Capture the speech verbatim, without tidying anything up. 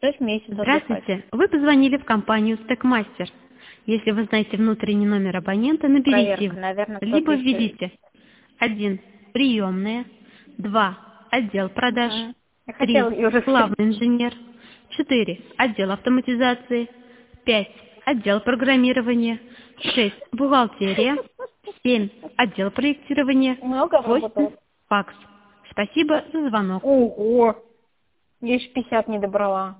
шесть месяцев отдыхать. Здравствуйте. Вы позвонили в компанию Стекмастер. Если вы знаете внутренний номер абонента, наберите Проверка, его. наверное, Либо кто-то еще. введите один приемная, два отдел продаж, Мгм. Я три хотела ее уже сказать. главный инженер, четыре отдел автоматизации, пять отдел программирования, шесть бухгалтерия, семь отдел проектирования, Много восемь обработала? факс. Спасибо за звонок. Ого! Я еще пятьдесят не добрала.